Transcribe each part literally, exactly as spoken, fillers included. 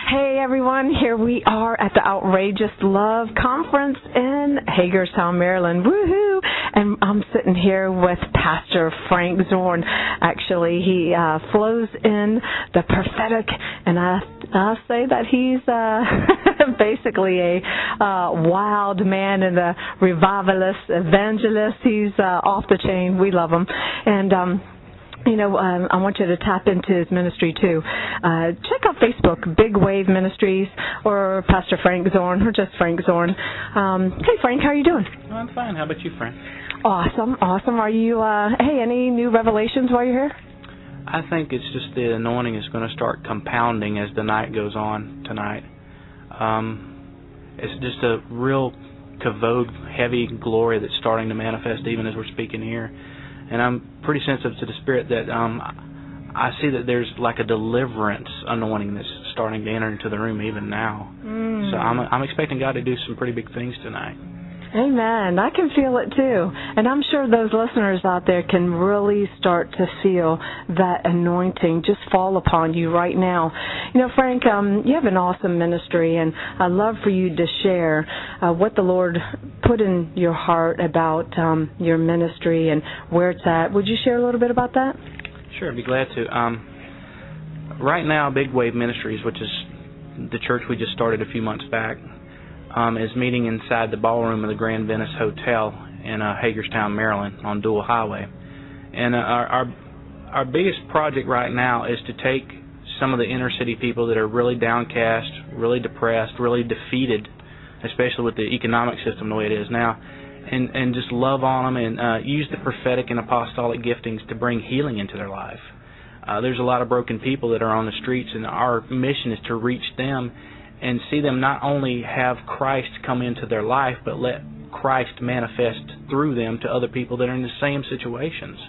Hey everyone, here we are at the Outrageous Love Conference in Hagerstown, Maryland. Woohoo! And I'm sitting here with Pastor Frank Zorn. Actually, he uh, flows in the prophetic, and I, I say that he's uh, basically a uh, wild man and a revivalist, evangelist. He's uh, off the chain. We love him. And um You know, um, I want you to tap into his ministry, too. Uh, check out Facebook, Big Wave Ministries, or Pastor Frank Zorn, or just Frank Zorn. Um, hey, Frank, how are you doing? I'm fine. How about you, Frank? Awesome, awesome. Are you, uh, hey, any new revelations while you're here? I think it's just the anointing is going to start compounding as the night goes on tonight. Um, it's just a real kavod, heavy glory that's starting to manifest even as we're speaking here. And I'm pretty sensitive to the Spirit that um, I see that there's like a deliverance anointing that's starting to enter into the room even now. Mm. So I'm I'm expecting God to do some pretty big things tonight. Amen. I can feel it too. And I'm sure those listeners out there can really start to feel that anointing just fall upon you right now. You know, Frank, um, you have an awesome ministry, and I'd love for you to share uh, what the Lord put in your heart about um, your ministry and where it's at. Would you share a little bit about that? Sure, I'd be glad to. Um, right now, Big Wave Ministries, which is the church we just started a few months back, Um, is meeting inside the ballroom of the Grand Venice Hotel in uh, Hagerstown, Maryland, on Dual Highway. And uh, our, our our biggest project right now is to take some of the inner city people that are really downcast, really depressed, really defeated, especially with the economic system the way it is now, and, and just love on them and uh, use the prophetic and apostolic giftings to bring healing into their life. Uh, there's a lot of broken people that are on the streets, and our mission is to reach them and see them not only have Christ come into their life, but let Christ manifest through them to other people that are in the same situations.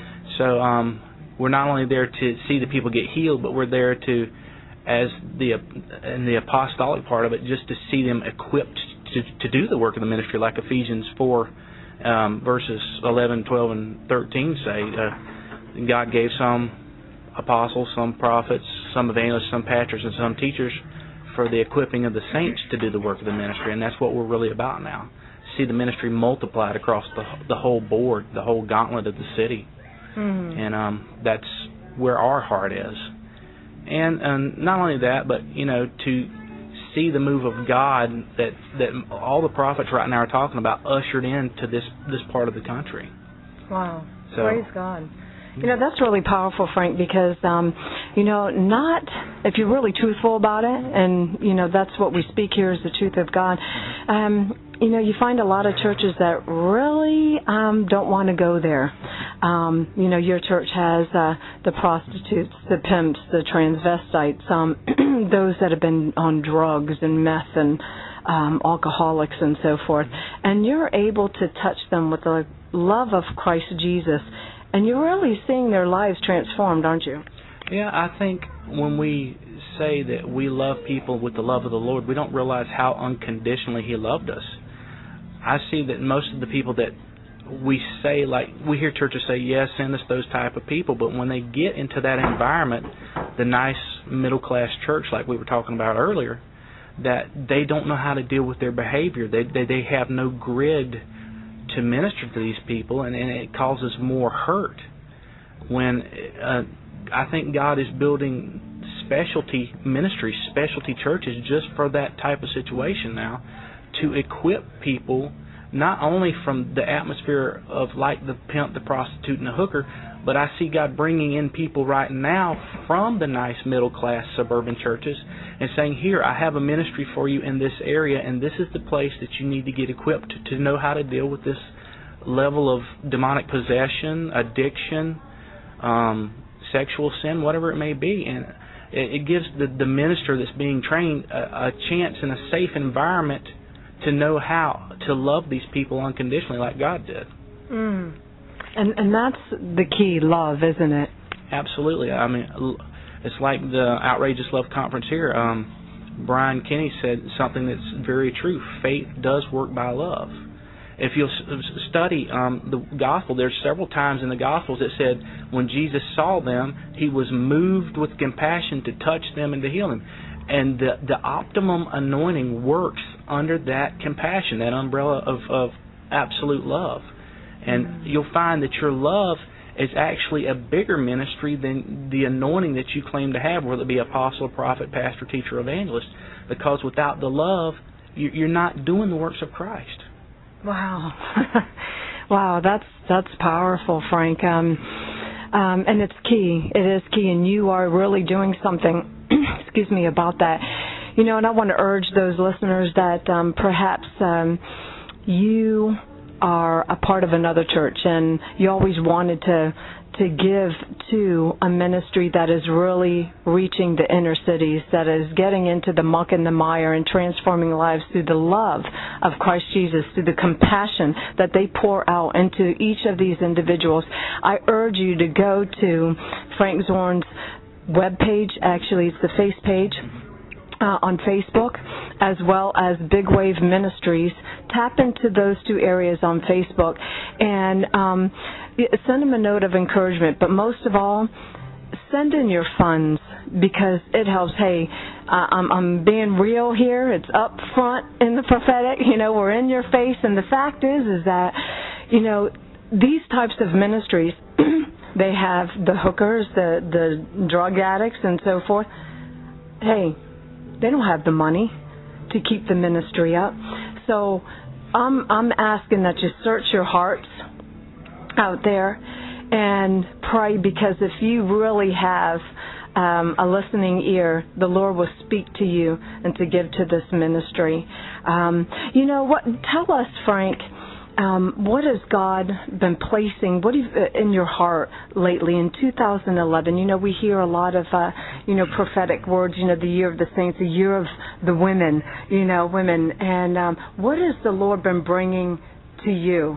So um, we're not only there to see the people get healed, but we're there to, as the in the apostolic part of it, just to see them equipped to, to do the work of the ministry, like Ephesians four, um, verses eleven, twelve, and thirteen say. Uh, God gave some apostles, some prophets, some evangelists, some pastors, and some teachers for the equipping of the saints to do the work of the ministry, and that's what we're really about now. See the ministry multiplied across the the whole board, the whole gauntlet of the city, mm-hmm. and um, that's where our heart is. And and not only that, but you know, to see the move of God that that all the prophets right now are talking about ushered into this this part of the country. Wow! So, praise God. You know, that's really powerful, Frank, because, um, you know, not, if you're really truthful about it, and, you know, that's what we speak here is the truth of God, um, you know, you find a lot of churches that really um, don't want to go there. Um, you know, your church has uh, the prostitutes, the pimps, the transvestites, um, those that have been on drugs and meth and um, alcoholics and so forth. And you're able to touch them with the love of Christ Jesus. And you're really seeing their lives transformed, aren't you? Yeah, I think when we say that we love people with the love of the Lord, we don't realize how unconditionally He loved us. I see that most of the people that we say, like, we hear churches say, yes, send us those type of people, but when they get into that environment, the nice middle-class church like we were talking about earlier, that they don't know how to deal with their behavior. They they, they have no grid to minister to these people, and, and it causes more hurt. When uh, I think God is building specialty ministries, specialty churches just for that type of situation now, to equip people not only from the atmosphere of like the pimp, the prostitute, and the hooker, but I see God bringing in people right now from the nice middle-class suburban churches and saying, here, I have a ministry for you in this area, and this is the place that you need to get equipped to, to know how to deal with this level of demonic possession, addiction, um, sexual sin, whatever it may be. And it, it gives the, the minister that's being trained a, a chance in a safe environment to know how to love these people unconditionally like God did. Mm. And and that's the key, love, isn't it? Absolutely. I mean, it's like the Outrageous Love Conference here. Um, Brian Kenny said something that's very true. Faith does work by love. If you'll study um, the Gospel, there's several times in the Gospels that said when Jesus saw them, He was moved with compassion to touch them and to heal them. And the, the optimum anointing works under that compassion, that umbrella of, of absolute love. And mm-hmm. you'll find that your love is actually a bigger ministry than the anointing that you claim to have, whether it be apostle, prophet, pastor, teacher, evangelist. Because without the love, you're not doing the works of Christ. Wow. Wow, that's that's powerful, Frank. Um, um, and it's key. It is key, and you are really doing something, excuse me, about that. You know, and I want to urge those listeners that um, perhaps um, you are a part of another church and you always wanted to to give to a ministry that is really reaching the inner cities, that is getting into the muck and the mire and transforming lives through the love of Christ Jesus, through the compassion that they pour out into each of these individuals. I urge you to go to Frank Zorn's webpage. Actually, it's the face page uh, on Facebook, as well as Big Wave Ministries. Tap into those two areas on Facebook and um, send them a note of encouragement. But most of all, send in your funds, because it helps. Hey, uh, I'm, I'm being real here. It's up front in the prophetic. You know, we're in your face. And the fact is, is that, you know, these types of ministries, they have the hookers, the, the drug addicts, and so forth. Hey, they don't have the money to keep the ministry up. So I'm I'm asking that you search your hearts out there and pray, because if you really have um, a listening ear, the Lord will speak to you and to give to this ministry. Um, you know what? Tell us, Frank. Um, what has God been placing what have, uh, in your heart lately in two thousand eleven? You know, we hear a lot of, uh, you know, prophetic words, you know, the year of the saints, the year of the women, you know, women. And um, what has the Lord been bringing to you?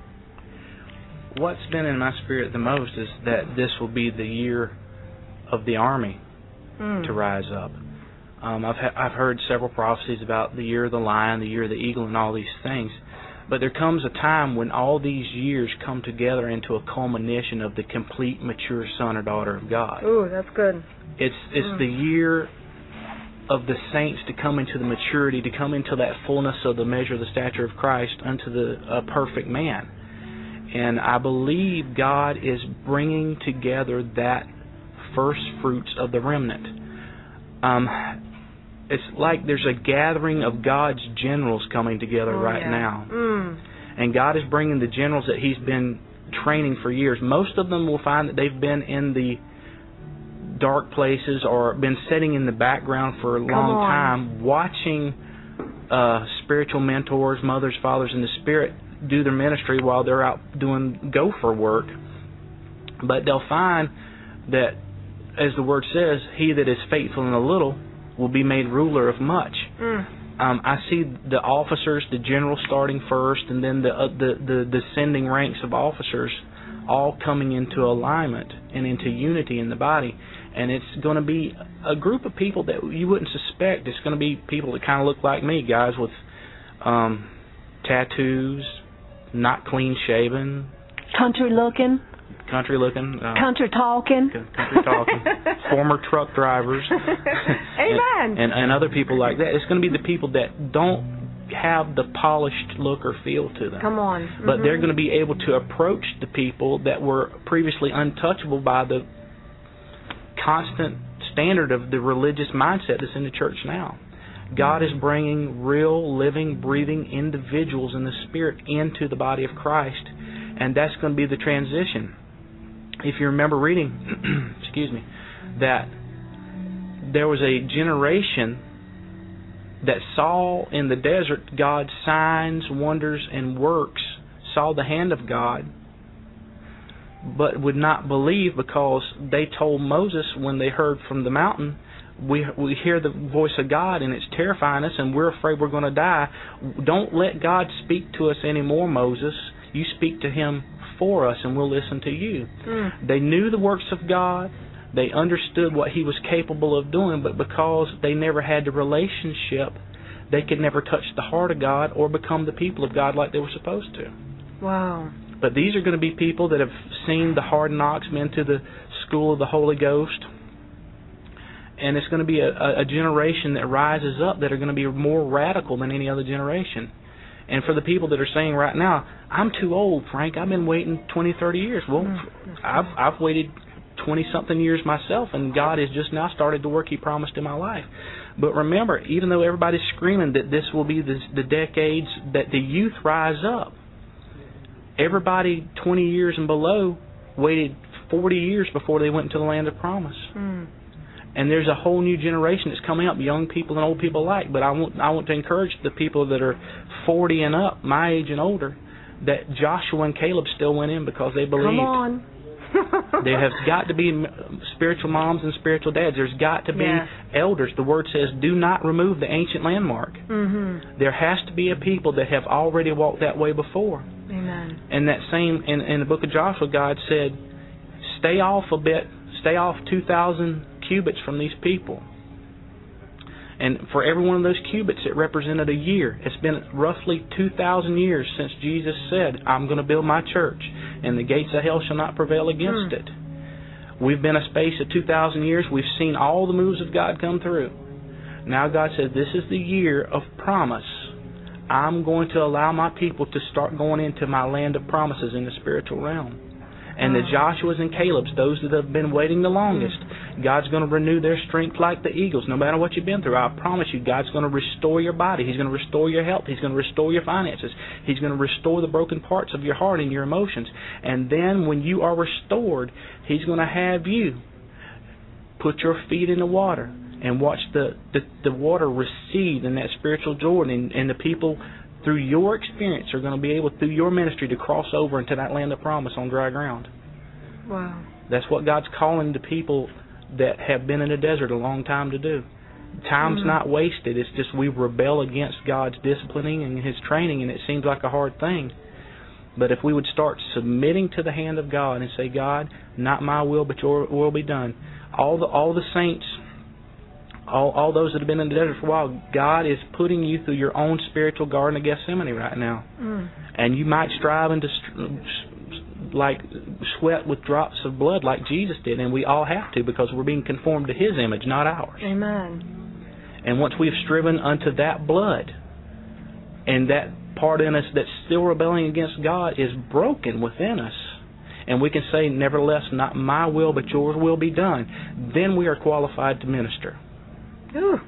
What's been in my spirit the most is that this will be the year of the army mm. to rise up. Um, I've, ha- I've heard several prophecies about the year of the lion, the year of the eagle, and all these things. But there comes a time when all these years come together into a culmination of the complete mature son or daughter of God. Ooh, that's good. It's it's mm. the year of the saints to come into the maturity, to come into that fullness of the measure of the stature of Christ unto the uh, perfect man. And I believe God is bringing together that first fruits of the remnant. Um, it's like there's a gathering of God's generals coming together oh, right yeah. now. Mm. And God is bringing the generals that He's been training for years. Most of them will find that they've been in the dark places or been sitting in the background for a long time, watching uh, spiritual mentors, mothers, fathers in the Spirit do their ministry while they're out doing gopher work. But they'll find that, as the Word says, he that is faithful in a little will be made ruler of much. Mm. Um, I see the officers, the generals starting first, and then the, uh, the the descending ranks of officers all coming into alignment and into unity in the body. And it's going to be a group of people that you wouldn't suspect. It's going to be people that kind of look like me, guys with um, tattoos, not clean shaven, country looking. Country looking. Uh, country talking. Country talking. Former truck drivers. Amen. and, and, and other people like that. It's going to be the people that don't have the polished look or feel to them. Come on. Mm-hmm. But they're going to be able to approach the people that were previously untouchable by the constant standard of the religious mindset that's in the church now. God is bringing real, living, breathing individuals in the Spirit into the body of Christ, and that's going to be the transition. If you remember reading, excuse me, that there was a generation that saw in the desert God's signs, wonders, and works, saw the hand of God, but would not believe because they told Moses when they heard from the mountain, we we hear the voice of God and it's terrifying us and we're afraid we're going to die. Don't let God speak to us anymore, Moses. You speak to Him for us and we'll listen to you. Mm. They knew the works of God. They understood what He was capable of doing, but because they never had the relationship, they could never touch the heart of God or become the people of God like they were supposed to. Wow. But these are going to be people that have seen the hard knocks, been to the school of the Holy Ghost, and it's going to be a, a generation that rises up that are going to be more radical than any other generation. And for the people that are saying right now, I'm too old, Frank, I've been waiting twenty, thirty years. Well, I've, I've waited twenty-something years myself, and God has just now started the work He promised in my life. But remember, even though everybody's screaming that this will be the, the decades that the youth rise up, everybody twenty years and below waited forty years before they went into the land of promise. Mm. And there's a whole new generation that's coming up, young people and old people alike. But I want I want to encourage the people that are forty and up, my age and older, that Joshua and Caleb still went in because they believed. Come on. There has got to be spiritual moms and spiritual dads. There's got to be yeah. elders. The Word says, do not remove the ancient landmark. Mm-hmm. There has to be a people that have already walked that way before. Amen. And that same, in, in the book of Joshua, God said, stay off a bit, stay off two thousand cubits from these people. And for every one of those cubits, it represented a year. It's been roughly two thousand years since Jesus said, I'm going to build my church, and the gates of hell shall not prevail against mm. it. We've been a space of two thousand years. We've seen all the moves of God come through. Now God says, this is the year of promise. I'm going to allow my people to start going into my land of promises in the spiritual realm. And the Joshuas and Calebs, those that have been waiting the longest, God's going to renew their strength like the eagles. No matter what you've been through, I promise you, God's going to restore your body. He's going to restore your health. He's going to restore your finances. He's going to restore the broken parts of your heart and your emotions. And then when you are restored, He's going to have you put your feet in the water and watch the, the, the water recede in that spiritual Jordan. And, and the people, through your experience, are going to be able, through your ministry, to cross over into that land of promise on dry ground. Wow. That's what God's calling the people that have been in the desert a long time to do. Time's mm-hmm. not wasted. It's just we rebel against God's disciplining and His training, and it seems like a hard thing. But if we would start submitting to the hand of God and say, God, not my will, but your will be done. All the all the saints, all all those that have been in the desert for a while, God is putting you through your own spiritual Garden of Gethsemane right now. Mm. And you might strive into like sweat with drops of blood like Jesus did, and we all have to, because we're being conformed to His image, not ours. Amen. And once we've striven unto that blood, and that part in us that's still rebelling against God is broken within us, and we can say, nevertheless, not my will, but yours will be done, then we are qualified to minister. Ooh.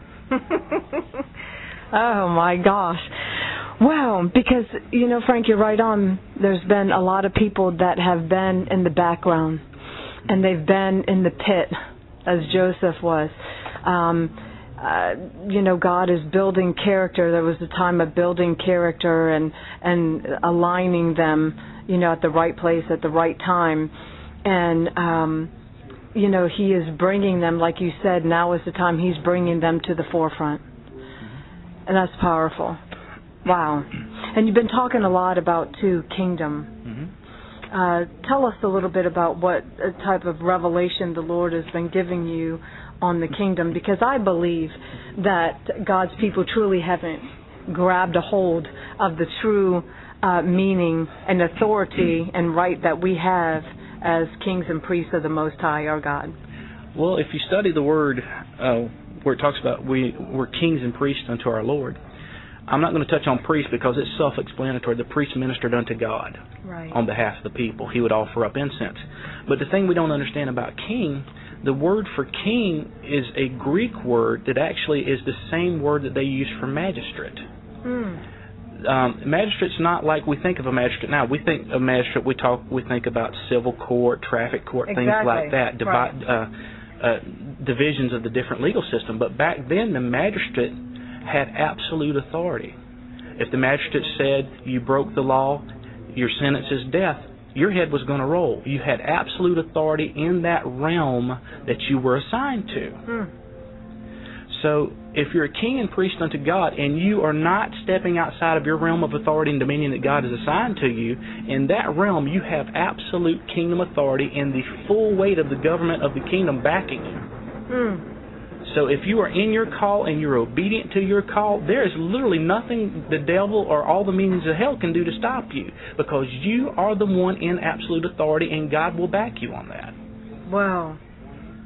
Oh, my gosh. Wow, because, you know, Frank, you're right on. There's been a lot of people that have been in the background, and they've been in the pit, as Joseph was. Um, uh, you know, God is building character. There was a time of building character and, and aligning them, you know, at the right place at the right time. And, um, you know, He is bringing them, like you said, now is the time He's bringing them to the forefront. And that's powerful. Wow. And you've been talking a lot about, too, kingdom. Mm-hmm. Uh, tell us a little bit about what type of revelation the Lord has been giving you on the kingdom, because I believe that God's people truly haven't grabbed a hold of the true uh, meaning and authority and right that we have as kings and priests of the Most High, our God. Well, if you study the Word, uh, where it talks about we, we're kings and priests unto our Lord, I'm not going to touch on priest because it's self-explanatory. The priest ministered unto God right. on behalf of the people. He would offer up incense. But the thing we don't understand about king, the word for king is a Greek word that actually is the same word that they use for magistrate. Mm. Um, magistrate's not like we think of a magistrate now. We think of magistrate, we talk, we think about civil court, traffic court, exactly. things like that, divi- right. uh, uh, divisions of the different legal system. But back then, the magistrate had absolute authority. If the magistrate said you broke the law, your sentence is death, your head was going to roll. You had absolute authority in that realm that you were assigned to. Hmm. So if you're a king and priest unto God and you are not stepping outside of your realm of authority and dominion that God has assigned to you, in that realm you have absolute kingdom authority and the full weight of the government of the kingdom backing you. Hmm. So if you are in your call and you're obedient to your call, there is literally nothing the devil or all the means of hell can do to stop you, because you are the one in absolute authority and God will back you on that. Wow.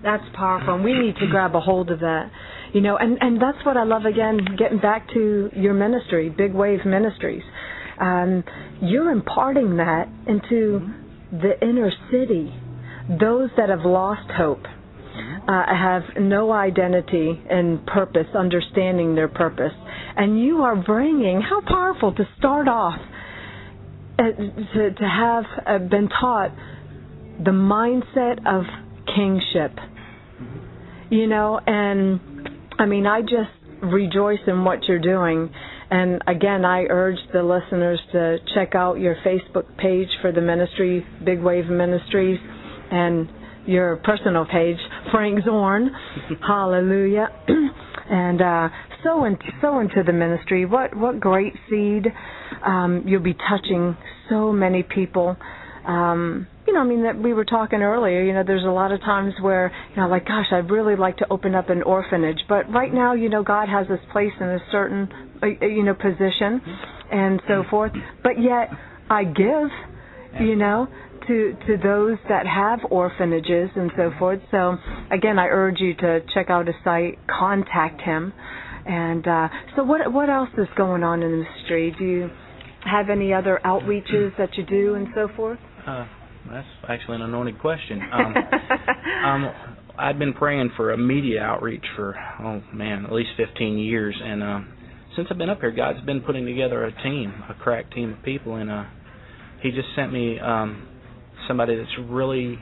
That's powerful, and we need to grab a hold of that. You know, and, and that's what I love, again, getting back to your ministry, Big Wave Ministries. Um, you're imparting that into mm-hmm. the inner city, those that have lost hope, mm-hmm. uh, have no identity and purpose, understanding their purpose. And you are bringing, how powerful to start off, uh, to, to have uh, been taught the mindset of kingship. Mm-hmm. You know, and I mean, I just rejoice in what you're doing. And again, I urge the listeners to check out your Facebook page for the ministry, Big Wave Ministries, and your personal page, Frank Zorn. Hallelujah. And uh, sow, in, sow into the ministry. What what great seed. Um, you'll be touching so many people. Um, you know, I mean, that we were talking earlier, you know, there's a lot of times where, you know, like, gosh, I'd really like to open up an orphanage. But right now, you know, God has us placed in a certain, uh, you know, position and so forth. But yet I give, you know, to to those that have orphanages and so forth. So, again, I urge you to check out his site, contact him. And uh, so what what else is going on in the ministry? Do you have any other outreaches that you do and so forth? Uh, that's actually an anointed question. Um, um, I've been praying for a media outreach for, oh man, at least fifteen years. And uh, since I've been up here, God's been putting together a team, a crack team of people. And uh, he just sent me um, somebody that's really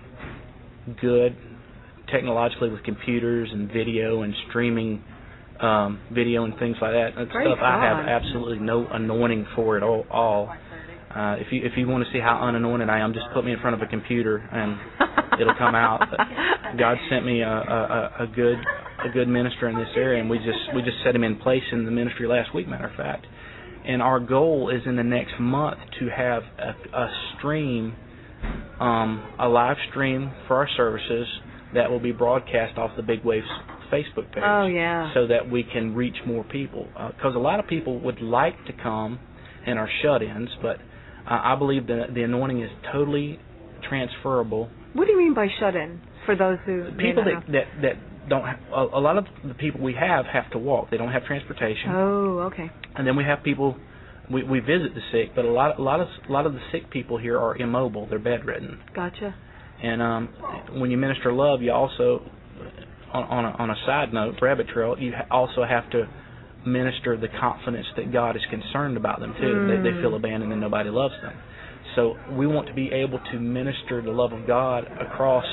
good technologically with computers and video and streaming um, video and things like that. That's stuff God. I have absolutely no anointing for at all. all. Uh, if you if you want to see how unanointed I am, just put me in front of a computer and it'll come out. But God sent me a, a, a good a good minister in this area, and we just we just set him in place in the ministry last week, matter of fact. And our goal is in the next month to have a, a stream, um, a live stream for our services that will be broadcast off the Big Waves Facebook page. Oh yeah. So that we can reach more people, because uh, a lot of people would like to come and are shut-ins, but Uh, I believe that the anointing is totally transferable. What do you mean by shut-in? For those who people that, that that don't have, a, a lot of the people we have have to walk. They don't have transportation. Oh, okay. And then we have people we we visit the sick, but a lot a lot of a lot of the sick people here are immobile. They're bedridden. Gotcha. And um, when you minister love, you also on on a, on a side note, rabbit trail, you also have to minister the confidence that God is concerned about them too. Mm. They, they feel abandoned and nobody loves them. So we want to be able to minister the love of God across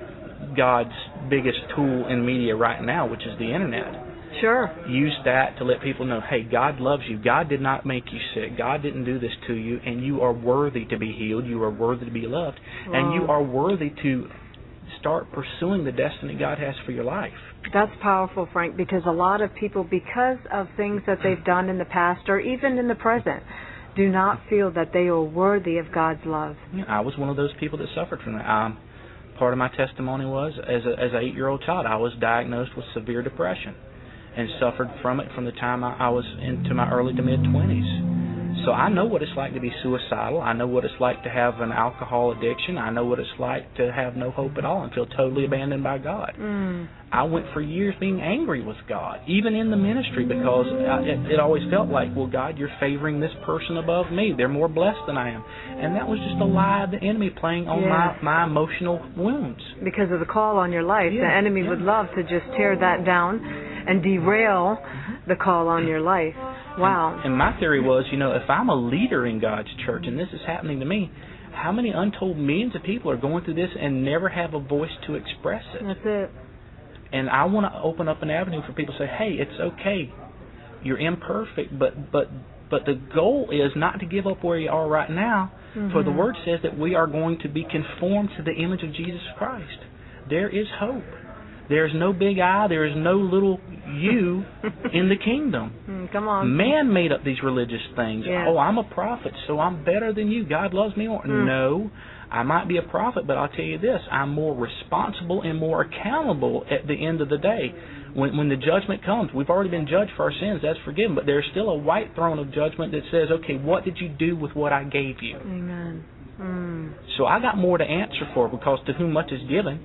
God's biggest tool in media right now, which is the internet. Sure. Use that to let people know, hey, God loves you. God did not make you sick. God didn't do this to you, and you are worthy to be healed. You are worthy to be loved, wow. And you are worthy to start pursuing the destiny God has for your life. That's powerful, Frank, because a lot of people, because of things that they've done in the past or even in the present, do not feel that they are worthy of God's love. I was one of those people that suffered from that. Um, part of my testimony was, as a, as an eight-year-old child, I was diagnosed with severe depression and suffered from it from the time I, I was into my early to mid-twenties. So I know what it's like to be suicidal. I know what it's like to have an alcohol addiction. I know what it's like to have no hope at all and feel totally abandoned by God. Mm. I went for years being angry with God, even in the ministry, because I, it, it always felt like, well, God, you're favoring this person above me. They're more blessed than I am. And that was just a lie of the enemy playing on yeah. my, my emotional wounds. Because of the call on your life. Yeah. The enemy yeah. would love to just tear that down and derail the call on your life. Wow. And, and my theory was, you know, if I'm a leader in God's church and this is happening to me, how many untold millions of people are going through this and never have a voice to express it? That's it. And I want to open up an avenue for people to say, hey, it's okay. You're imperfect, but but but the goal is not to give up where you are right now, mm-hmm. for the Word says that we are going to be conformed to the image of Jesus Christ. There is hope. There is no big I. There is no little you in the kingdom. Mm, come on. Man made up these religious things. Yeah. Oh, I'm a prophet, so I'm better than you. God loves me more. Mm. No, I might be a prophet, but I'll tell you this. I'm more responsible and more accountable at the end of the day. When, when the judgment comes, we've already been judged for our sins. That's forgiven. But there's still a white throne of judgment that says, okay, what did you do with what I gave you? Amen. Mm. So I got more to answer for, because to whom much is given,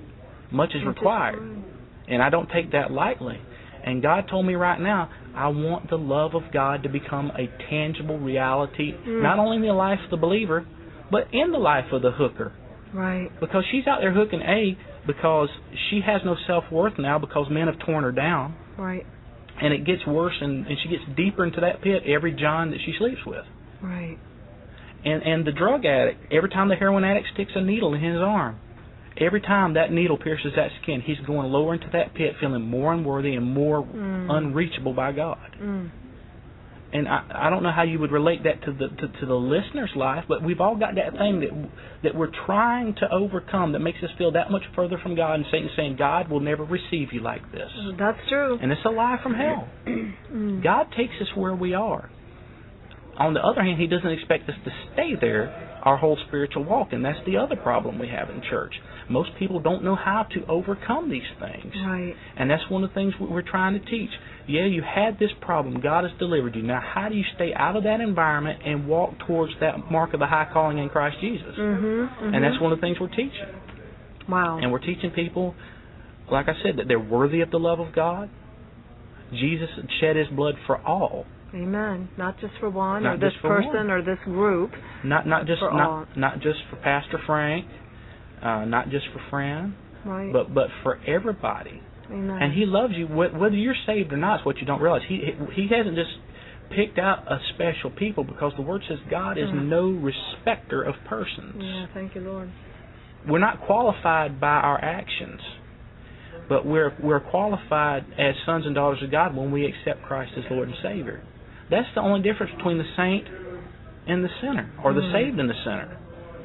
much is required. And I don't take that lightly. And God told me right now, I want the love of God to become a tangible reality, mm. not only in the life of the believer, but in the life of the hooker. Right. Because she's out there hooking A because she has no self-worth now because men have torn her down. Right. And it gets worse, and, and she gets deeper into that pit every John that she sleeps with. Right. And and the drug addict, every time the heroin addict sticks a needle in his arm, every time that needle pierces that skin, he's going lower into that pit, feeling more unworthy and more mm. unreachable by God. Mm. And I, I don't know how you would relate that to the to, to the listener's life, but we've all got that thing that that we're trying to overcome that makes us feel that much further from God, and Satan saying, God will never receive you like this. That's true. And it's a lie from hell. mm. God takes us where we are. On the other hand, He doesn't expect us to stay there our whole spiritual walk, and that's the other problem we have in church. Most people don't know how to overcome these things. Right. And that's one of the things we're trying to teach. Yeah, you had this problem. God has delivered you. Now, how do you stay out of that environment and walk towards that mark of the high calling in Christ Jesus? Mm-hmm, mm-hmm. And that's one of the things we're teaching. Wow. And we're teaching people, like I said, that they're worthy of the love of God. Jesus shed His blood for all. Amen. Not just for one, not or this person, one. or this group. Not not just for not all. not just for Pastor Frank, uh, not just for Fran, right. but but for everybody. Amen. And He loves you whether you're saved or not. Is what you don't realize. He He hasn't just picked out a special people, because the Word says God is mm. no respecter of persons. Yeah. Thank you, Lord. We're not qualified by our actions, but we're we're qualified as sons and daughters of God when we accept Christ as Lord and Savior. That's the only difference between the saint and the sinner, or the mm. saved and the sinner,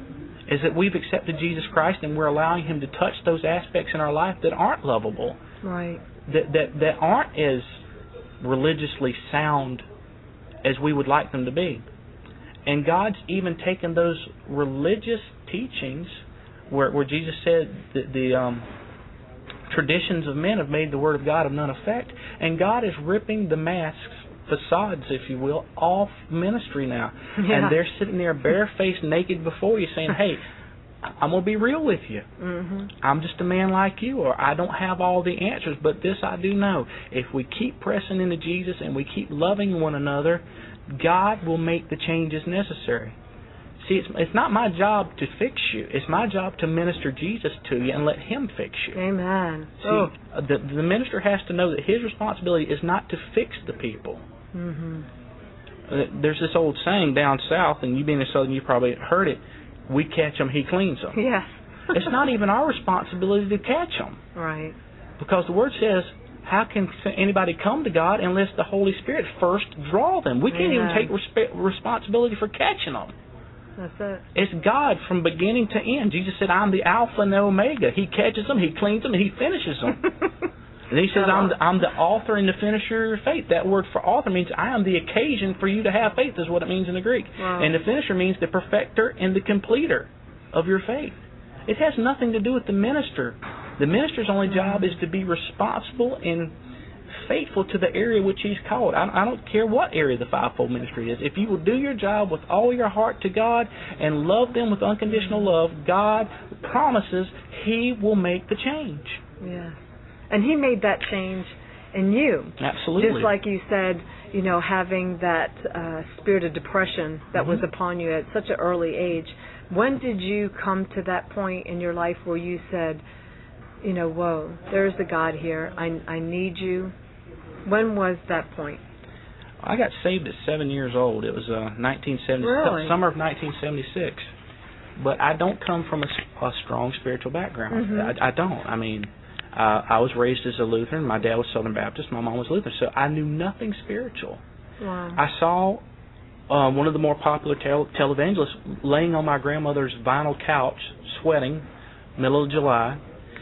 is that we've accepted Jesus Christ and we're allowing Him to touch those aspects in our life that aren't lovable, right? That that that aren't as religiously sound as we would like them to be. And God's even taken those religious teachings where where Jesus said that the um, traditions of men have made the Word of God of none effect, and God is ripping the masks, facades, if you will, off ministry now. Yeah. And they're sitting there barefaced, naked before you, saying, hey, I'm going to be real with you. Mm-hmm. I'm just a man like you, or I don't have all the answers, but this I do know. If we keep pressing into Jesus and we keep loving one another, God will make the changes necessary. See, it's, it's not my job to fix you. It's my job to minister Jesus to you and let Him fix you. Amen. See, oh. the, the minister has to know that his responsibility is not to fix the people. Mm-hmm. Uh, there's this old saying down south, and you being a Southern, you probably heard it, we catch them, He cleans them. Yes. It's not even our responsibility to catch them. Right. Because the Word says, how can anybody come to God unless the Holy Spirit first draw them? We can't Amen. even take resp- responsibility for catching them. That's it. It's God from beginning to end. Jesus said, I'm the Alpha and the Omega. He catches them, He cleans them, and He finishes them. And He says, I'm the, I'm the author and the finisher of your faith. That word for author means I am the occasion for you to have faith, is what it means in the Greek. Wow. And the finisher means the perfecter and the completer of your faith. It has nothing to do with the minister. The minister's only job is to be responsible and faithful to the area which he's called. I, I don't care what area the fivefold ministry is. If you will do your job with all your heart to God and love them with unconditional love, God promises He will make the change. Yeah. And He made that change in you. Absolutely. Just like you said, you know, having that uh, spirit of depression that mm-hmm. was upon you at such an early age. When did you come to that point in your life where you said, you know, whoa, there's a God here. I, I need you. When was that point? I got saved at seven years old. It was uh, nineteen seventy, really? summer of nineteen seventy-six. But I don't come from a, a strong spiritual background. Mm-hmm. I, I don't. I mean, uh, I was raised as a Lutheran. My dad was Southern Baptist. My mom was Lutheran. So I knew nothing spiritual. Wow. I saw uh, one of the more popular tel- televangelists laying on my grandmother's vinyl couch, sweating, middle of July,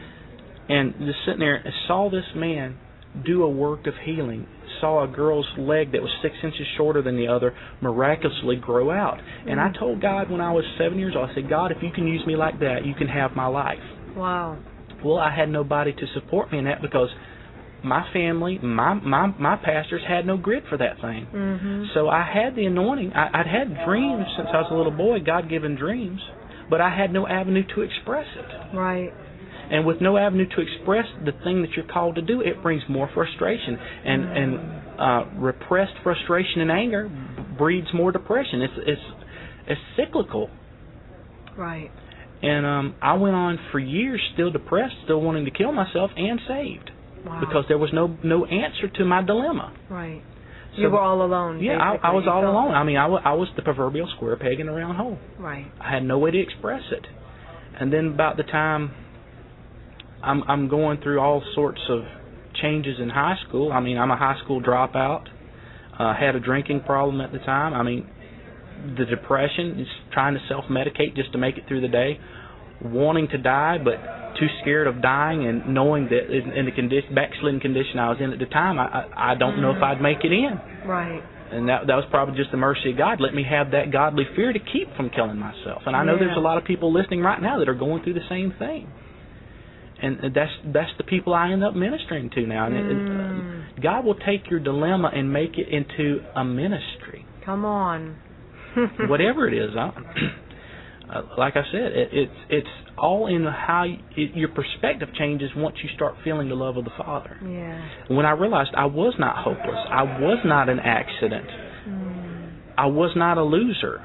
and just sitting there and saw this man do a work of healing. Saw a girl's leg that was six inches shorter than the other miraculously grow out. Mm-hmm. And I told God when I was seven years old, I said, God, if you can use me like that, you can have my life. Wow. Well, I had nobody to support me in that because my family, my my, my pastors had no grit for that thing. Mm-hmm. So I had the anointing. I, I'd had dreams since I was a little boy, God-given dreams, but I had no avenue to express it. Right. And with no avenue to express the thing that you're called to do, it brings more frustration. And and uh, repressed frustration and anger breeds more depression. It's it's it's cyclical. Right. And um, I went on for years still depressed, still wanting to kill myself, and saved. Wow. Because there was no no answer to my dilemma. Right. So, you were all alone. Yeah, I, I was you all felt alone. I mean, I, w- I was the proverbial square peg in a round hole. Right. I had no way to express it. And then about the time I'm, I'm going through all sorts of changes in high school. I mean, I'm a high school dropout. Uh, had a drinking problem at the time. I mean, the depression is trying to self-medicate just to make it through the day. Wanting to die, but too scared of dying, and knowing that in, in the condition, backslidden condition I was in at the time, I, I, I don't mm. know if I'd make it in. Right. And that that was probably just the mercy of God. Let me have that godly fear to keep from killing myself. And I know yeah. there's a lot of people listening right now that are going through the same thing. And that's that's the people I end up ministering to now. And mm. it, it, God will take your dilemma and make it into a ministry. Come on. Whatever it is. I, Uh, like I said, it, it's it's all in how you, it, your perspective changes once you start feeling the love of the Father. Yeah. When I realized I was not hopeless, I was not an accident, mm. I was not a loser.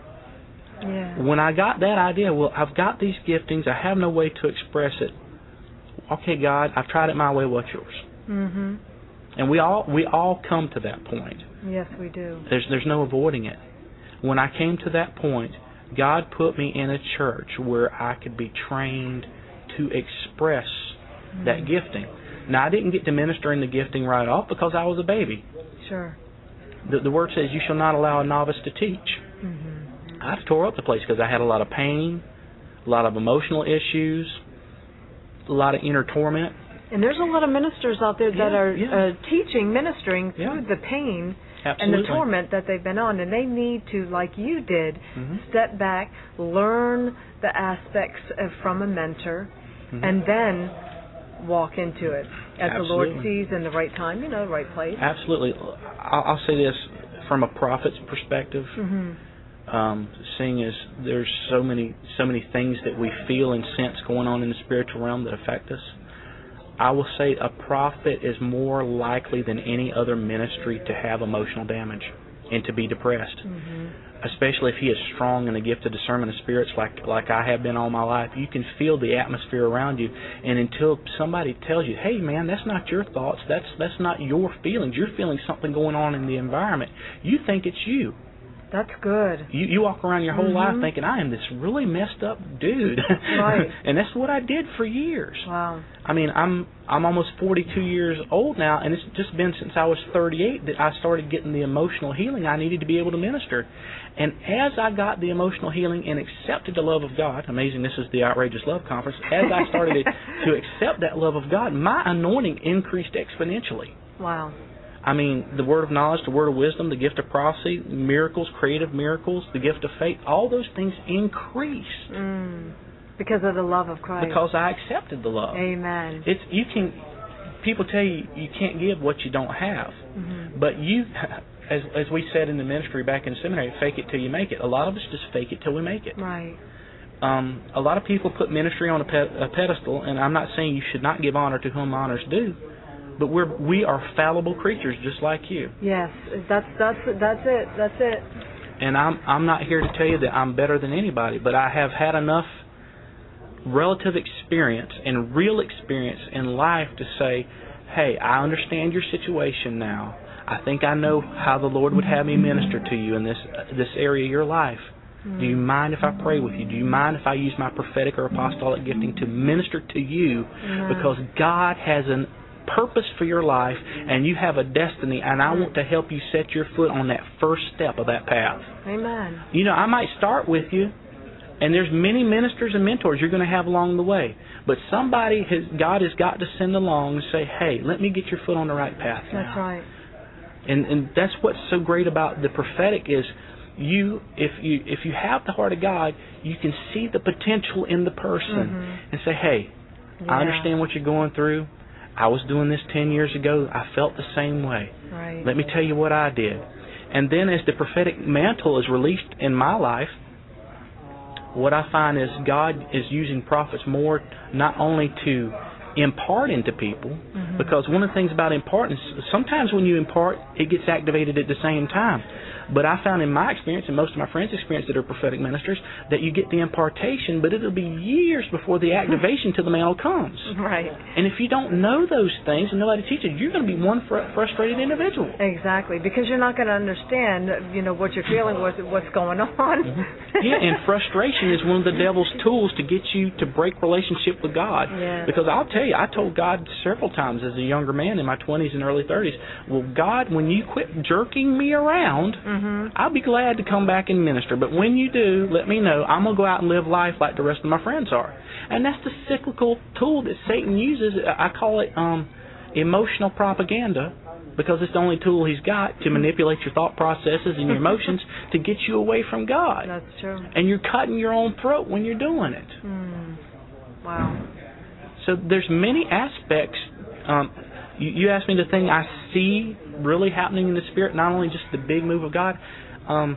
Yeah. When I got that idea, well, I've got these giftings, I have no way to express it. Okay, God, I've tried it my way. What's yours? Mm-hmm. And we all we all come to that point. Yes, we do. There's there's no avoiding it. When I came to that point, God put me in a church where I could be trained to express mm-hmm. that gifting. Now, I didn't get to minister in the gifting right off because I was a baby. Sure. The, the Word says you shall not allow a novice to teach. Mm-hmm. I tore up the place because I had a lot of pain, a lot of emotional issues, a lot of inner torment. And there's a lot of ministers out there that yeah, are yeah. uh, teaching, ministering yeah. through the pain Absolutely. and the torment that they've been on, and they need to, like you did, mm-hmm. step back, learn the aspects of, from a mentor, mm-hmm. and then walk into it as Absolutely. the Lord sees in the right time, you know, the right place. Absolutely. I'll, I'll say this from a prophet's perspective. Mm-hmm. Um, seeing as there's so many so many things that we feel and sense going on in the spiritual realm that affect us. I will say a prophet is more likely than any other ministry to have emotional damage and to be depressed, mm-hmm. especially if he is strong in the gift of discernment of spirits like like I have been all my life. You can feel the atmosphere around you, and until somebody tells you, hey, man, that's not your thoughts, that's that's not your feelings, you're feeling something going on in the environment, you think it's you. That's good. You you walk around your whole mm-hmm. life thinking, I am this really messed up dude. Right. And that's what I did for years. Wow. I mean, I'm I'm almost forty-two years old now, and it's just been since I was thirty-eight that I started getting the emotional healing I needed to be able to minister. And as I got the emotional healing and accepted the love of God, amazing, this is the Outrageous Love Conference, as I started to accept that love of God, my anointing increased exponentially. Wow. I mean, the word of knowledge, the word of wisdom, the gift of prophecy, miracles, creative miracles, the gift of faith, all those things increase. Mm, because of the love of Christ. Because I accepted the love. Amen. It's you can. People tell you you can't give what you don't have, mm-hmm. but you, as as we said in the ministry back in seminary, fake it till you make it. A lot of us just fake it till we make it. Right. Um, a lot of people put ministry on a, pe- a pedestal, and I'm not saying you should not give honor to whom honor's due. But we're we are fallible creatures just like you. Yes, that's that's that's it. That's it. And I'm I'm not here to tell you that I'm better than anybody, but I have had enough relative experience and real experience in life to say, hey, I understand your situation now. I think I know how the Lord would have me minister to you in this uh, this area of your life. Mm. Do you mind if I pray with you? Do you mind if I use my prophetic or apostolic gifting to minister to you? Mm. Because God has an purpose for your life, and you have a destiny, and I want to help you set your foot on that first step of that path. Amen. You know, I might start with you, and there's many ministers and mentors you're going to have along the way, but somebody has God has got to send along and say, hey, let me get your foot on the right path now. That's right. And and that's what's so great about the prophetic is you if you if you have the heart of God, you can see the potential in the person mm-hmm. and say, hey, yeah. I understand what you're going through. I was doing this ten years ago. I felt the same way. Right. Let me tell you what I did. And then as the prophetic mantle is released in my life, what I find is God is using prophets more not only to impart into people, mm-hmm. because one of the things about imparting, sometimes when you impart, it gets activated at the same time. But I found in my experience, and most of my friends' experience that are prophetic ministers, that you get the impartation, but it'll be years before the activation till the mantle comes. Right. And if you don't know those things and nobody teaches, you're going to be one fr- frustrated individual. Exactly, because you're not going to understand, you know, what you're feeling, what's, what's going on. Mm-hmm. Yeah, and frustration is one of the devil's tools to get you to break relationship with God. Yeah. Because I'll tell you, I told God several times as a younger man in my twenties and early thirties, well, God, when you quit jerking me around, mm-hmm. I'll be glad to come back and minister. But when you do, let me know. I'm going to go out and live life like the rest of my friends are. And that's the cyclical tool that Satan uses. I call it um, emotional propaganda, because it's the only tool he's got to manipulate your thought processes and your emotions to get you away from God. That's true. And you're cutting your own throat when you're doing it. Mm. Wow. So there's many aspects. Um, you, you asked me the thing I see really happening in the Spirit, not only just the big move of God. Um,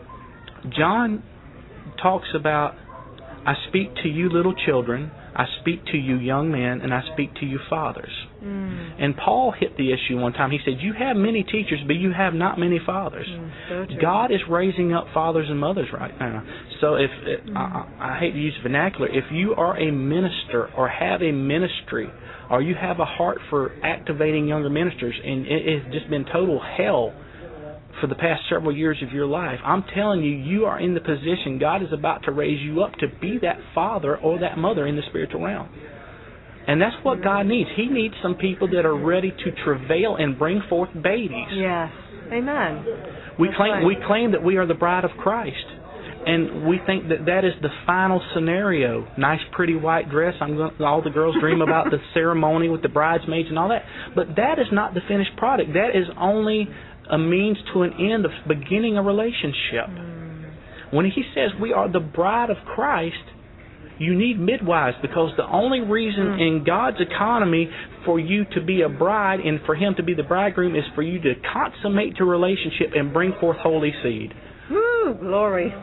John talks about, I speak to you little children, I speak to you young men, and I speak to you fathers. Mm. And Paul hit the issue one time. He said, you have many teachers, but you have not many fathers. Mm, so God is raising up fathers and mothers right now. So if mm. I, I hate to use vernacular, if you are a minister or have a ministry, or you have a heart for activating younger ministers, and it has just been total hell for the past several years of your life, I'm telling you, you are in the position God is about to raise you up to be that father or that mother in the spiritual realm. And that's what God needs. He needs some people that are ready to travail and bring forth babies. Yes. Amen. We that's claim right. we claim that we are the bride of Christ. And we think that that is the final scenario. Nice, pretty white dress. I'm going, all the girls dream about the ceremony with the bridesmaids and all that. But that is not the finished product. That is only a means to an end of beginning a relationship. Mm. When he says we are the bride of Christ, you need midwives, because the only reason mm. in God's economy for you to be a bride and for him to be the bridegroom is for you to consummate your relationship and bring forth holy seed. Woo, glory.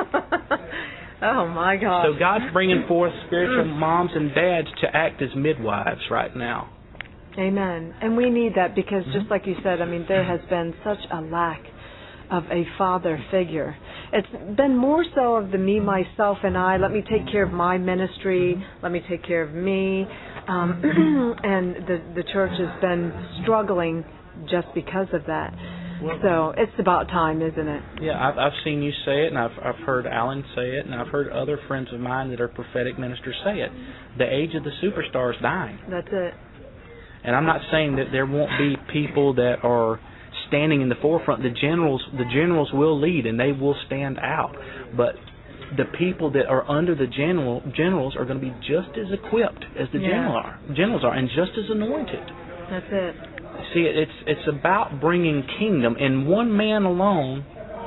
Oh, my God. So God's bringing forth spiritual moms and dads to act as midwives right now. Amen. And we need that, because just like you said, I mean, there has been such a lack of a father figure. It's been more so of the me, myself, and I. Let me take care of my ministry. Let me take care of me. Um, and the, the church has been struggling just because of that. Well, so it's about time, isn't it? Yeah, I've, I've seen you say it, and I've, I've heard Alan say it, and I've heard other friends of mine that are prophetic ministers say it. The age of the superstar is dying. That's it. And I'm not saying that there won't be people that are standing in the forefront. The generals, the generals will lead, and they will stand out. But the people that are under the general generals are going to be just as equipped as the yeah. general are, generals are, and just as anointed. That's it. See, it's it's about bringing kingdom, and one man alone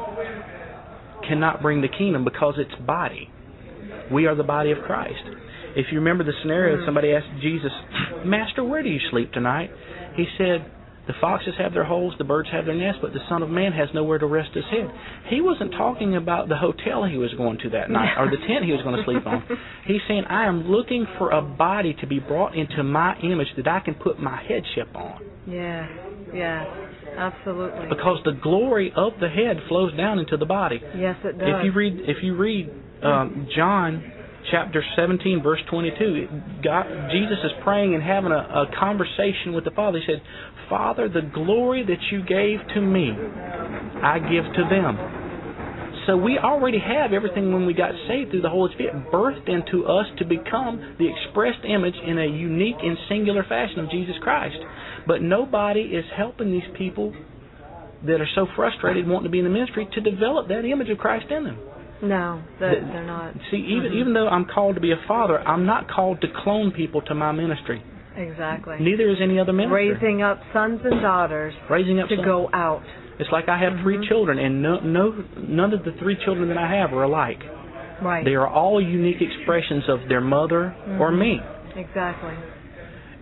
cannot bring the kingdom, because it's body. We are the body of Christ. If you remember the scenario, somebody asked Jesus, Master, where do you sleep tonight? He said, the foxes have their holes, the birds have their nests, but the Son of Man has nowhere to rest his head. He wasn't talking about the hotel he was going to that night or the tent he was going to sleep on. He's saying, I am looking for a body to be brought into my image that I can put my headship on. Yeah, yeah, absolutely. Because the glory of the head flows down into the body. Yes, it does. If you read, if you read um, John chapter seventeen, verse twenty-two, God, Jesus is praying and having a, a conversation with the Father. He said, Father, the glory that you gave to me, I give to them. So we already have everything when we got saved through the Holy Spirit birthed into us to become the expressed image in a unique and singular fashion of Jesus Christ. But nobody is helping these people that are so frustrated wanting to be in the ministry to develop that image of Christ in them. No, they're, they're not. See, even mm-hmm. even though I'm called to be a father, I'm not called to clone people to my ministry. Exactly. Neither is any other minister. Raising up sons and daughters Raising up to sons. go out. It's like I have mm-hmm. three children, and no, no, none of the three children that I have are alike. Right. They are all unique expressions of their mother mm-hmm. or me. Exactly.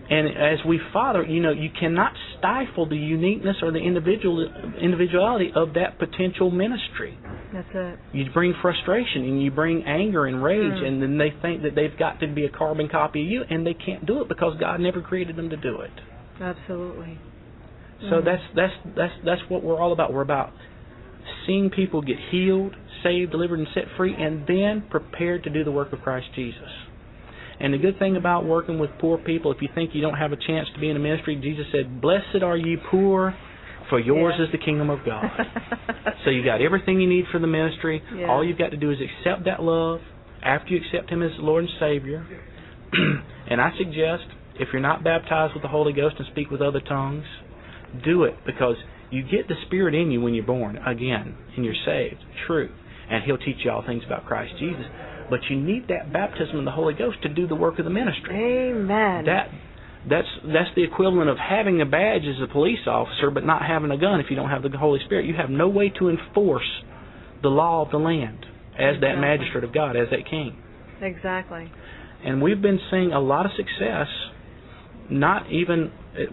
And as we father, you know, you cannot stifle the uniqueness or the individual individuality of that potential ministry. That's it. You bring frustration and you bring anger and rage, mm. and then they think that they've got to be a carbon copy of you, and they can't do it because God never created them to do it. Absolutely. So mm. that's that's that's that's what we're all about. We're about seeing people get healed, saved, delivered, and set free, and then prepared to do the work of Christ Jesus. And the good thing about working with poor people, if you think you don't have a chance to be in a ministry, Jesus said, "Blessed are ye poor, for yours yeah. is the kingdom of God." So you got everything you need for the ministry. Yeah. All you've got to do is accept that love after you accept Him as Lord and Savior. And I suggest, if you're not baptized with the Holy Ghost and speak with other tongues, do it, because you get the Spirit in you when you're born again and you're saved. True. And He'll teach you all things about Christ Jesus. But you need that baptism of the Holy Ghost to do the work of the ministry. Amen. That that's that's the equivalent of having a badge as a police officer but not having a gun if you don't have the Holy Spirit. You have no way to enforce the law of the land as exactly. that magistrate of God, as that king. Exactly. And we've been seeing a lot of success. Not even,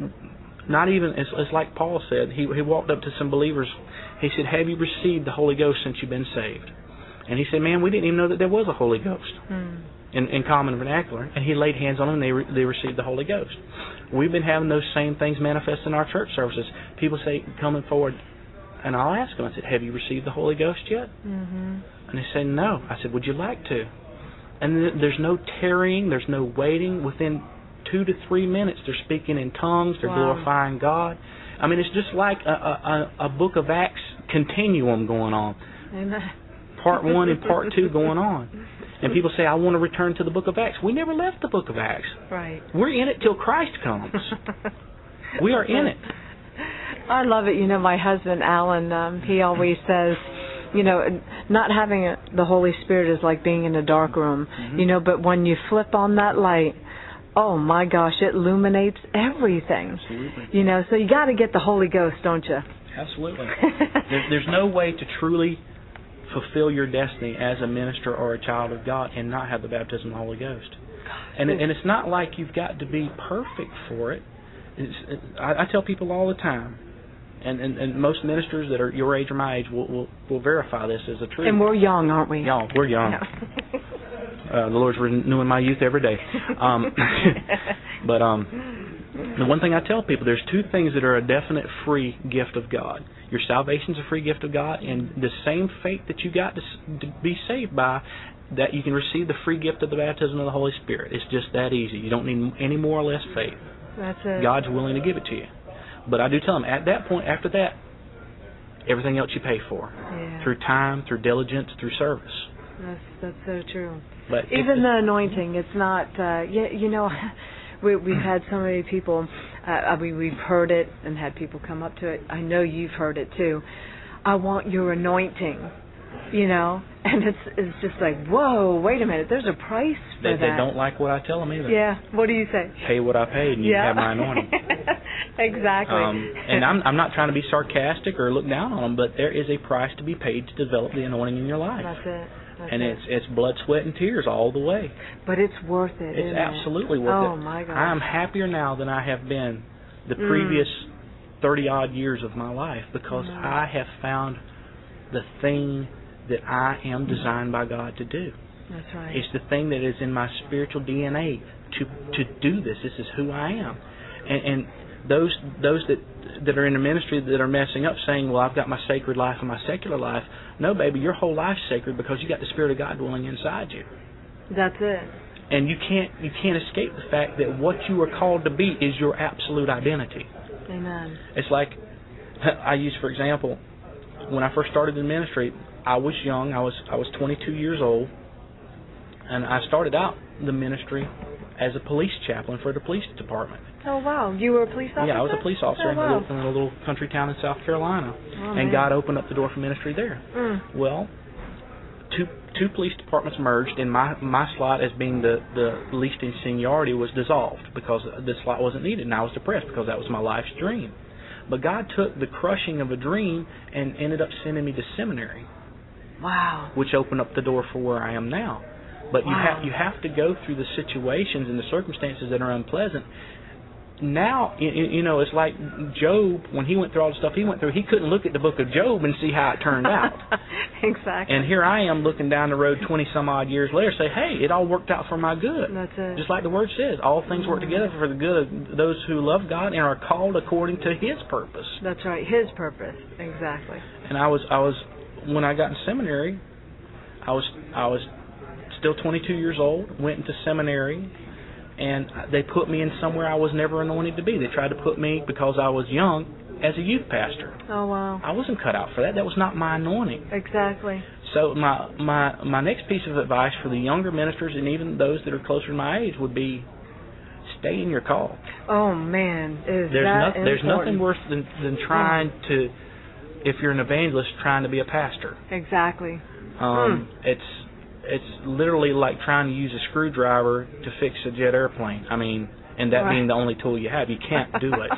not even. It's, it's like Paul said. He he walked up to some believers. He said, "Have you received the Holy Ghost since you've been saved?" And he said, "Man, we didn't even know that there was a Holy Ghost." Mm. In, in common vernacular, and he laid hands on them, and they re, they received the Holy Ghost. We've been having those same things manifest in our church services. People say, coming forward, and I'll ask them, I said, "Have you received the Holy Ghost yet?" Mm-hmm. And they say, "No." I said, "Would you like to?" And th- there's no tarrying, there's no waiting. Within two to three minutes, they're speaking in tongues, they're wow. glorifying God. I mean, it's just like a, a, a book of Acts continuum going on. Amen. Part one and part two going on. And people say, "I want to return to the book of Acts." We never left the book of Acts. Right. We're in it till Christ comes. We are in it. I love it. You know, my husband, Alan, um, he always says, you know, not having a, the Holy Spirit is like being in a dark room. Mm-hmm. You know, but when you flip on that light, oh my gosh, it illuminates everything. Absolutely. You know, so you got to get the Holy Ghost, don't you? Absolutely. there, there's no way to truly fulfill your destiny as a minister or a child of God and not have the baptism of the Holy Ghost. And it, and it's not like you've got to be perfect for it. It's, it I, I tell people all the time, and, and, and most ministers that are your age or my age will, will, will verify this as a truth. And we're young, aren't we? Young, we're young. Yeah. uh, the Lord's renewing my youth every day. Um, but um, the one thing I tell people, there's two things that are a definite free gift of God. Your salvation's a free gift of God, and the same faith that you got to, to be saved by, that you can receive the free gift of the baptism of the Holy Spirit. It's just that easy. You don't need any more or less faith. That's it. God's willing to give it to you. But I do tell them, at that point, after that, everything else you pay for. Yeah. Through time, through diligence, through service. That's that's so true. But even the anointing, it's not, uh, you, you know, we, we've had so many people, uh, I mean, we've heard it and had people come up to it. I know you've heard it too. "I want your anointing," you know, and it's it's just like, whoa, wait a minute, there's a price for they, that. They don't like what I tell them either. Yeah, what do you say? Pay what I paid and you yeah. have my anointing. Exactly. Um, and I'm, I'm not trying to be sarcastic or look down on them, but there is a price to be paid to develop the anointing in your life. That's it. That's and it. it's it's blood, sweat, and tears all the way. But it's worth it. It's isn't absolutely it? worth oh, it. Oh my God! I am happier now than I have been the mm. previous thirty odd years of my life because mm. I have found the thing that I am designed by God to do. That's right. It's the thing that is in my spiritual D N A to to do this. This is who I am. And, and those those that that are in the ministry that are messing up, saying, "Well, I've got my sacred life and my secular life." No, baby, your whole life's sacred because you got the Spirit of God dwelling inside you. That's it. And you can't you can't escape the fact that what you are called to be is your absolute identity. Amen. It's like I use, for example, when I first started in ministry, I was young. I was I was twenty-two years old, and I started out the ministry as a police chaplain for the police department. Oh, wow. You were a police officer? Yeah, I was a police officer oh, in, wow. a little, in a little country town in South Carolina. Oh, and man. God opened up the door for ministry there. Mm. Well, two two police departments merged, and my, my slot as being the, the least in seniority was dissolved because this slot wasn't needed, and I was depressed because that was my life's dream. But God took the crushing of a dream and ended up sending me to seminary. Wow. Which opened up the door for where I am now. But wow. you have you have to go through the situations and the circumstances that are unpleasant now, you know, it's like Job, when he went through all the stuff he went through, he couldn't look at the book of Job and see how it turned out. Exactly. And here I am looking down the road twenty-some odd years later, say, hey, it all worked out for my good. That's it. Just like the Word says, all things work together for the good of those who love God and are called according to His purpose. That's right, His purpose, exactly. And I was, I was, when I got in seminary, I was, I was still twenty-two years old, went into seminary, and they put me in somewhere I was never anointed to be. They tried to put me, because I was young, as a youth pastor. Oh, wow. I wasn't cut out for that. That was not my anointing. Exactly. So my my my next piece of advice for the younger ministers and even those that are closer to my age would be, stay in your call. Oh, man. Is there's that no, There's nothing worse than, than trying oh. to, if you're an evangelist, trying to be a pastor. Exactly. Um, mm. It's... It's literally like trying to use a screwdriver to fix a jet airplane. I mean, and that right. being the only tool you have, you can't do it.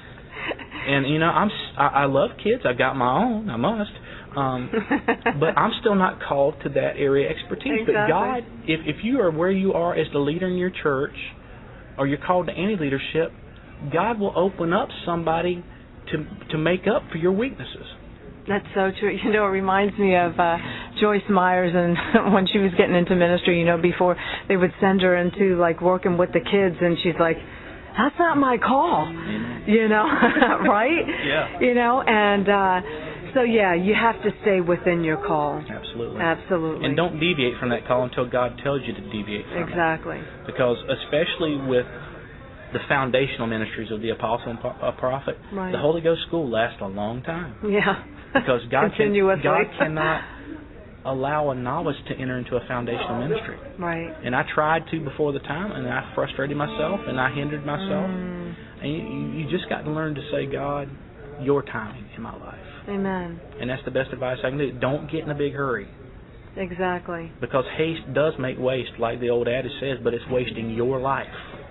And you know, I'm I, I love kids. I got my own. I must. Um, but I'm still not called to that area of expertise. Exactly. But God, if if you are where you are as the leader in your church, or you're called to any leadership, God will open up somebody to to make up for your weaknesses. That's so true. You know, it reminds me of uh, Joyce Myers, and when she was getting into ministry, you know, before they would send her into, like, working with the kids, and she's like, that's not my call, Amen. You know, right? Yeah. You know, and uh, so, yeah, you have to stay within your call. Absolutely. Absolutely. And don't deviate from that call until God tells you to deviate from exactly. it. Exactly. Because especially with the foundational ministries of the apostle and prophet, right. the Holy Ghost school lasts a long time. Yeah. Because God, can, God cannot allow a novice to enter into a foundational ministry. Right. And I tried to before the time, and I frustrated myself, and I hindered myself. Mm. And you, you just got to learn to say, God, your timing in my life. Amen. And that's the best advice I can do. Don't get in a big hurry. Exactly. Because haste does make waste, like the old adage says, but it's wasting your life.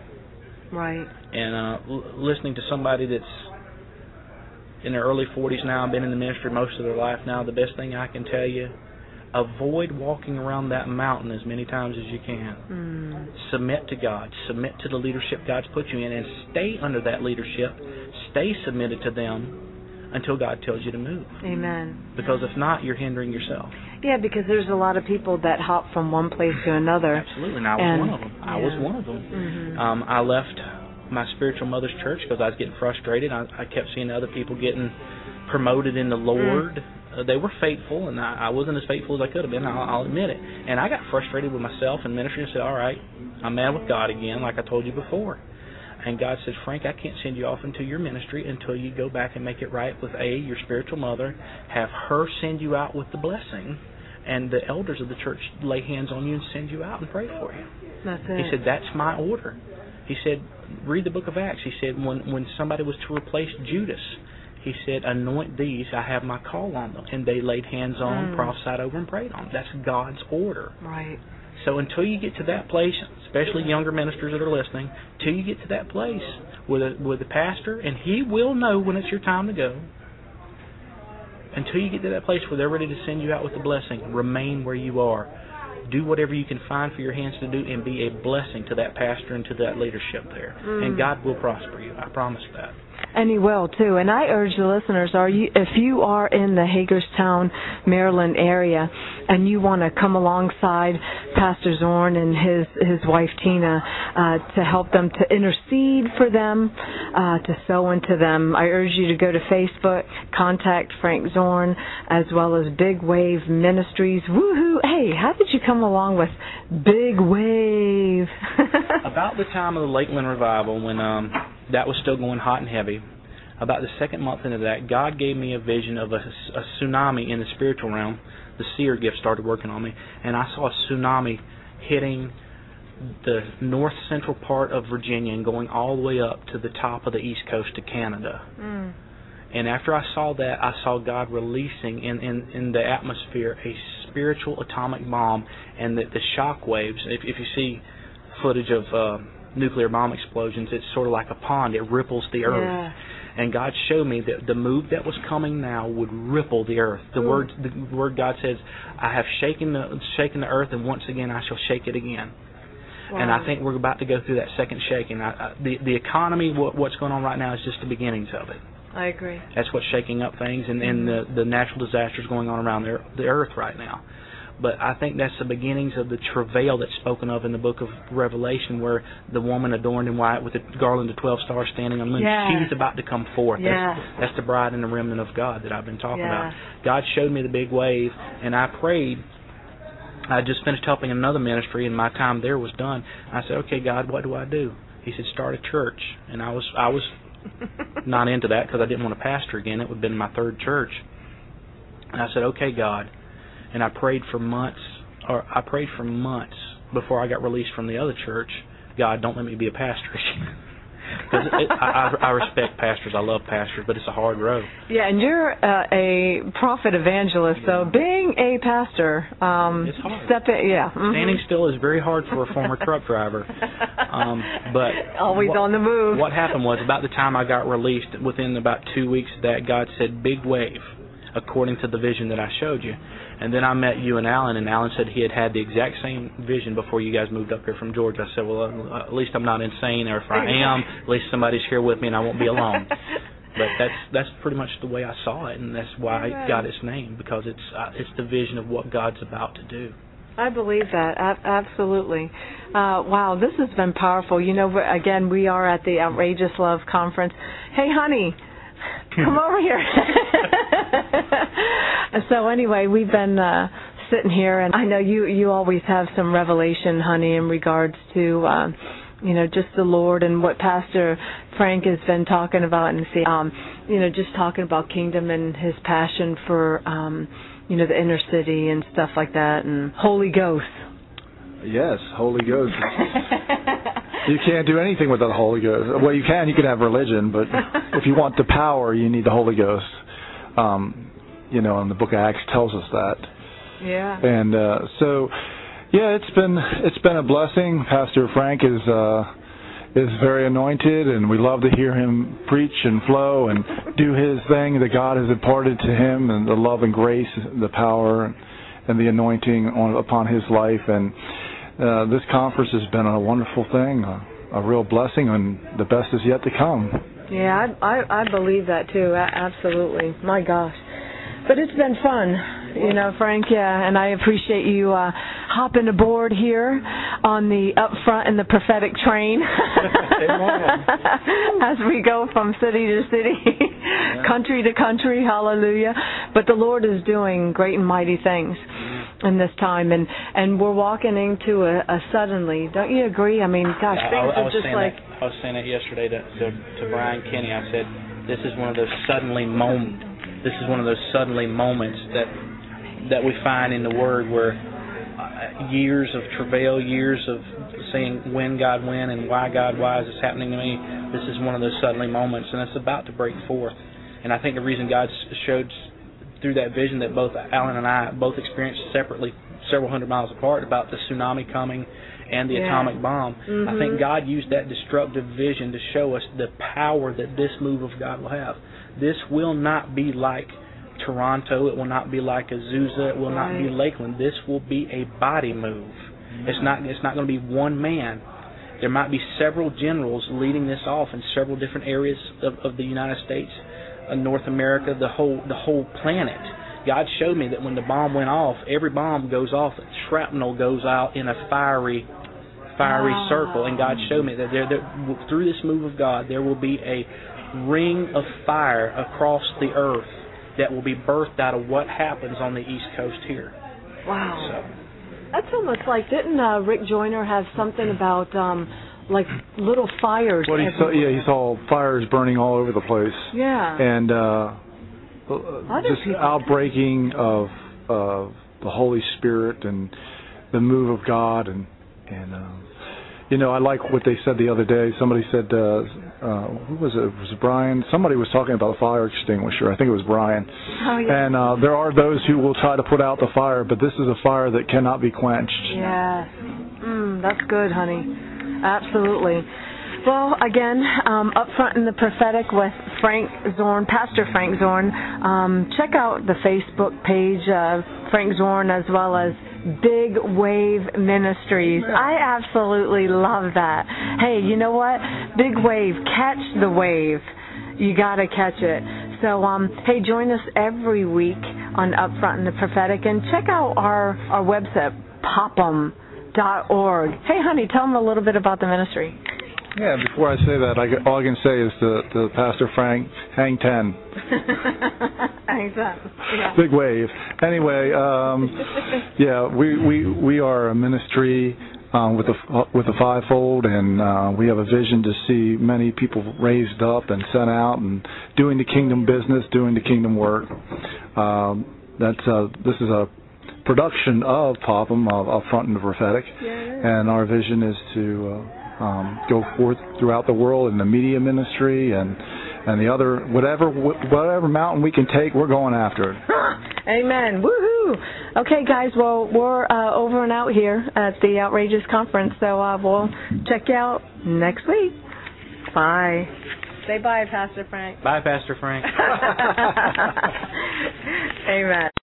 Right. And uh, l- listening to somebody that's in their early forties now, been in the ministry most of their life now, the best thing I can tell you, avoid walking around that mountain as many times as you can. Mm. Submit to God. Submit to the leadership God's put you in, and stay under that leadership. Stay submitted to them until God tells you to move. Amen. Because if not, you're hindering yourself. Yeah, because there's a lot of people that hop from one place to another. Absolutely, and I was and, one of them. I yeah. was one of them. Mm-hmm. Um, I left my spiritual mother's church because I was getting frustrated. I, I kept seeing other people getting promoted in the Lord. Mm. Uh, they were faithful, and I, I wasn't as faithful as I could have been. I'll, I'll admit it. And I got frustrated with myself and ministry and said, all right, I'm mad with God again, like I told you before. And God said, Frank, I can't send you off into your ministry until you go back and make it right with A, your spiritual mother, have her send you out with the blessing, and the elders of the church lay hands on you and send you out and pray for you. That's it. He said, that's my order. He said, read the book of Acts. He said, when when somebody was to replace Judas, he said, anoint these, I have my call on them. And they laid hands on, mm. prophesied over, and prayed on them. That's God's order. Right. So until you get to that place, especially younger ministers that are listening, till you get to that place with a, with a pastor, and he will know when it's your time to go, until you get to that place where they're ready to send you out with the blessing, remain where you are. Do whatever you can find for your hands to do and be a blessing to that pastor and to that leadership there. Mm. And God will prosper you. I promise that. And He will, too. And I urge the listeners, are you, if you are in the Hagerstown, Maryland area, and you want to come alongside Pastor Zorn and his, his wife, Tina, uh, to help them, to intercede for them, uh, to sow into them, I urge you to go to Facebook, contact Frank Zorn, as well as Big Wave Ministries. Woohoo! Hey, how did you come along with Big Wave? About the time of the Lakeland Revival, when um, that was still going hot and heavy, about the second month into that, God gave me a vision of a, a tsunami in the spiritual realm. The seer gift started working on me, and I saw a tsunami hitting the north central part of Virginia and going all the way up to the top of the east coast to Canada. Mm. And after I saw that, I saw God releasing in, in, in the atmosphere a spiritual atomic bomb, and the, the shock waves. If, if you see footage of uh, nuclear bomb explosions, it's sort of like a pond. It ripples the earth. Yeah. And God showed me that the move that was coming now would ripple the earth. The Ooh. word, the word God says, I have shaken the shaken the earth, and once again I shall shake it again. Wow. And I think we're about to go through that second shaking. I, I, the the economy, what, what's going on right now, is just the beginnings of it. I agree. That's what's shaking up things, and, and the the natural disasters going on around the, the earth right now. But I think that's the beginnings of the travail that's spoken of in the book of Revelation, where the woman adorned in white with a garland of twelve stars standing on the moon, yes. she's about to come forth. Yes. That's, that's the bride and the remnant of God that I've been talking yes. about. God showed me the big wave, and I prayed. I just finished helping another ministry, and my time there was done. I said, okay, God, what do I do? He said, start a church. And I was I was not into that because I didn't want to pastor again. It would have been my third church. And I said, okay, God. And I prayed for months, or I prayed for months before I got released from the other church. God, don't let me be a pastor. Because I, I, I respect pastors, I love pastors, but it's a hard road. Yeah, and you're uh, a prophet evangelist, so being a pastor, um, it's hard. Step in, yeah, mm-hmm. Standing still is very hard for a former truck driver. Um, but always what, on the move. What happened was, about the time I got released, within about two weeks of that, God said, "Big wave," according to the vision that I showed you. And then I met you and Alan, and Alan said he had had the exact same vision before you guys moved up here from Georgia. I said, well, uh, at least I'm not insane, or if I am, at least somebody's here with me and I won't be alone. But that's that's pretty much the way I saw it, and that's why it got its name, because it's uh, it's the vision of what God's about to do. I believe that. A- absolutely. Uh, wow, this has been powerful. You know, again, we are at the Outrageous Love Conference. Hey, honey, come over here. So anyway, we've been uh, sitting here, and I know you, you always have some revelation, honey, in regards to, uh, you know, just the Lord and what Pastor Frank has been talking about, and see, um, you know, just talking about kingdom and his passion for, um, you know, the inner city and stuff like that, and Holy Ghost. Yes, Holy Ghost. You can't do anything without the Holy Ghost. Well, you can. You can have religion, but if you want the power, you need the Holy Ghost. Um, you know, and the book of Acts tells us that. Yeah. And uh, so, yeah, it's been it's been a blessing. Pastor Frank is uh, is very anointed, and we love to hear him preach and flow and do his thing that God has imparted to him, and the love and grace, the power, and the anointing on upon his life. And uh, this conference has been a wonderful thing, a, a real blessing, and the best is yet to come. Yeah, I, I, I believe that too. A- absolutely. My gosh. But it's been fun, you know, Frank, yeah, and I appreciate you uh, hopping aboard here on the up front in the prophetic train as we go from city to city, yeah. country to country, hallelujah. But the Lord is doing great and mighty things in this time, and, and we're walking into a, a suddenly. Don't you agree? I mean, gosh, I, things I, I are just like... That, I was saying that yesterday to, to, to Brian Kenny. I said, this is one of those suddenly moments. This is one of those suddenly moments that that we find in the Word, where uh, years of travail, years of saying when God when and why God why is this happening to me. This is one of those suddenly moments, and it's about to break forth. And I think the reason God showed through that vision that both Alan and I both experienced separately, several hundred miles apart, about the tsunami coming and the yeah. atomic bomb. Mm-hmm. I think God used that destructive vision to show us the power that this move of God will have. This will not be like Toronto. It will not be like Azusa. It will right. not be Lakeland. This will be a body move. It's not. It's not going to be one man. There might be several generals leading this off in several different areas of, of the United States, uh, North America, the whole the whole planet. God showed me that when the bomb went off, every bomb goes off, shrapnel goes out in a fiery, fiery oh. circle. And God showed me that there, there, through this move of God, there will be a ring of fire across the earth that will be birthed out of what happens on the East Coast here. Wow. So. That's almost like, didn't uh, Rick Joyner have something about um, like little fires? Well, he saw, yeah, he saw fires burning all over the place. Yeah. And uh, just outbreaking of uh, the Holy Spirit and the move of God. And, and uh, you know, I like what they said the other day. Somebody said, uh, uh, who was it? Was it Brian? Somebody was talking about a fire extinguisher. I think it was Brian. Oh, yeah. And uh, there are those who will try to put out the fire, but this is a fire that cannot be quenched. Yeah. Mm, that's good, honey. Absolutely. Well, again, um, up front in the prophetic with Frank Zorn, Pastor Frank Zorn. Um, check out the Facebook page, uh, Frank Zorn, as well as Big Wave Ministries. I absolutely love that. Hey, you know what? Big Wave, catch the wave. You got to catch it. So, um, hey, join us every week on Upfront in the Prophetic, and check out our, our website, popum dot org. Hey, honey, tell them a little bit about the ministry. Yeah, before I say that, I, all I can say is to, to Pastor Frank, hang ten. Hang ten. Yeah. Big wave. Anyway, um, yeah, we, we, we are a ministry um, with a with a fivefold, and uh, we have a vision to see many people raised up and sent out and doing the kingdom business, doing the kingdom work. Um, that's uh, this is a production of Popum, of Upfront in the Prophetic, yeah, and our vision is to Uh, Um, go forth throughout the world in the media ministry and and the other whatever whatever mountain we can take, we're going after it. Amen. Woohoo! Okay, guys. Well, we're uh, over and out here at the Outrageous Conference, so uh, we'll check you out next week. Bye. Say bye, Pastor Frank. Bye, Pastor Frank. Amen.